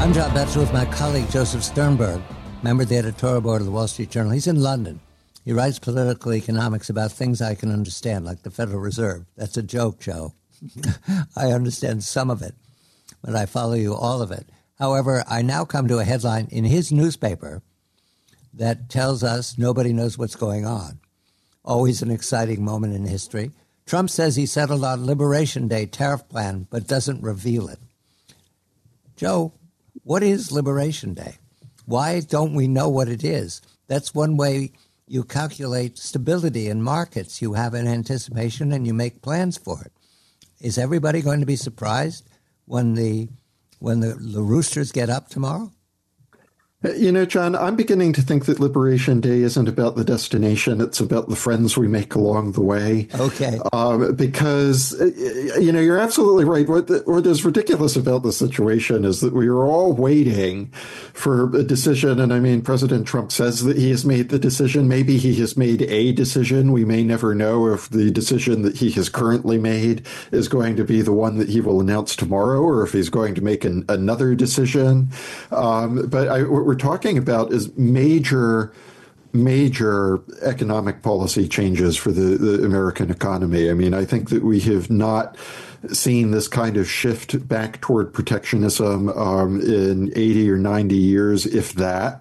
I'm John Batchelor with my colleague Joseph Sternberg, member of the editorial board of the Wall Street Journal. He's in London. He writes political economics about things I can understand, like the Federal Reserve. That's a joke, Joe. I understand some of it, but I follow you all of it. However, I now come to a headline in his newspaper that tells us nobody knows what's going on. Always an exciting moment in history. Trump says he settled on Liberation Day tariff plan, but doesn't reveal it. Joe, what is Liberation Day? Why don't we know what it is? That's one way you calculate stability in markets. You have an anticipation and you make plans for it. Is everybody going to be surprised when the roosters get up tomorrow? You know, John, I'm beginning to think that Liberation Day isn't about the destination. It's about the friends we make along the way. Okay. Because, you know, you're absolutely right. What is ridiculous about the situation is that we are all waiting for a decision. And I mean, President Trump says that he has made the decision. Maybe he has made a decision. We may never know if the decision that he has currently made is going to be the one that he will announce tomorrow, or if he's going to make another decision. What we're talking about is major economic policy changes for the American economy. I mean, I think that we have not seen this kind of shift back toward protectionism in 80 or 90 years, if that.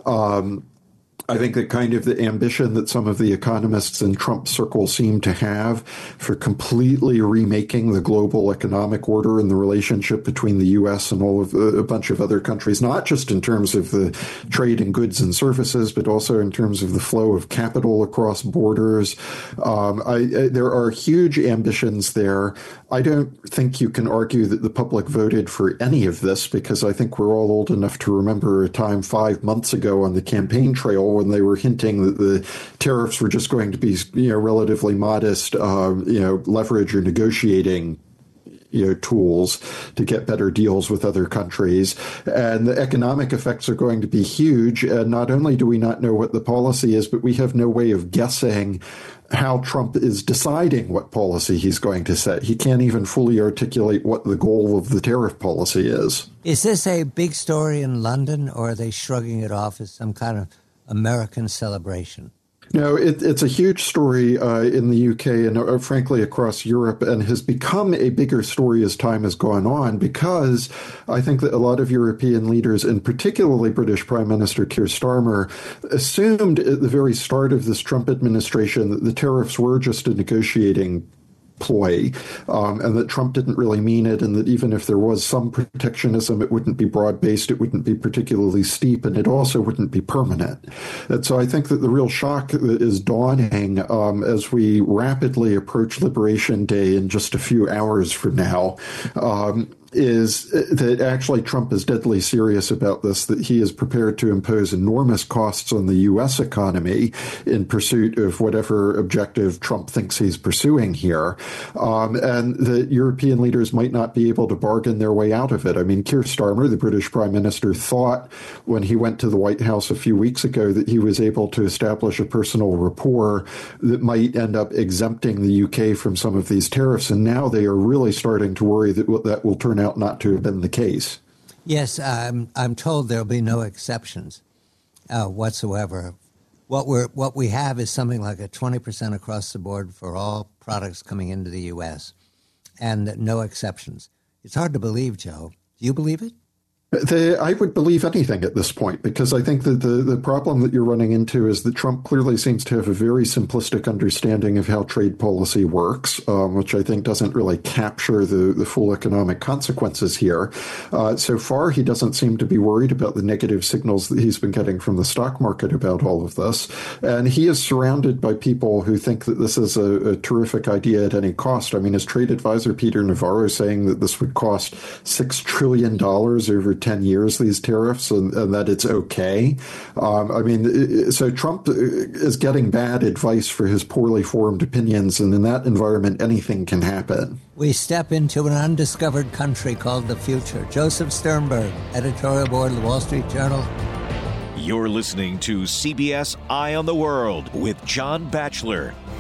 I think that kind of the ambition that some of the economists in Trump circles seem to have for completely remaking the global economic order and the relationship between the U.S. and all of a bunch of other countries, not just in terms of the trade in goods and services, but also in terms of the flow of capital across borders. There are huge ambitions there. I don't think you can argue that the public voted for any of this, because I think we're all old enough to remember a time 5 months ago on the campaign trail when they were hinting that the tariffs were just going to be, relatively modest, leverage or negotiating tools to get better deals with other countries. And the economic effects are going to be huge. And not only do we not know what the policy is, but we have no way of guessing how Trump is deciding what policy he's going to set. He can't even fully articulate what the goal of the tariff policy is. Is this a big story in London, or are they shrugging it off as some kind of American celebration? No, it's a huge story in the UK and frankly across Europe, and has become a bigger story as time has gone on, because I think that a lot of European leaders, and particularly British Prime Minister Keir Starmer, assumed at the very start of this Trump administration that the tariffs were just a negotiating ploy, and that Trump didn't really mean it, and that even if there was some protectionism, it wouldn't be broad-based, it wouldn't be particularly steep, and it also wouldn't be permanent. And so I think that the real shock that is dawning as we rapidly approach Liberation Day in just a few hours from now is that actually Trump is deadly serious about this, that he is prepared to impose enormous costs on the U.S. economy in pursuit of whatever objective Trump thinks he's pursuing here, and that European leaders might not be able to bargain their way out of it. I mean, Keir Starmer, the British Prime Minister, thought when he went to the White House a few weeks ago that he was able to establish a personal rapport that might end up exempting the UK from some of these tariffs, and now they are really starting to worry that that will turn out not to have been the case. Yes, I'm told there'll be no exceptions whatsoever. What we have is something like a 20% across the board for all products coming into the U.S. and no exceptions. It's hard to believe, Joe. Do you believe it? I would believe anything at this point, because I think that the problem that you're running into is that Trump clearly seems to have a very simplistic understanding of how trade policy works, which I think doesn't really capture the full economic consequences here. So far, he doesn't seem to be worried about the negative signals that he's been getting from the stock market about all of this. And he is surrounded by people who think that this is a terrific idea at any cost. I mean, his trade advisor, Peter Navarro, saying that this would cost $6 trillion over 10 years, these tariffs, and that it's okay. So Trump is getting bad advice for his poorly formed opinions, and in that environment, anything can happen. We step into an undiscovered country called the future. Joseph Sternberg, editorial board of the Wall Street Journal. You're listening to CBS Eye on the World with John Batchelor.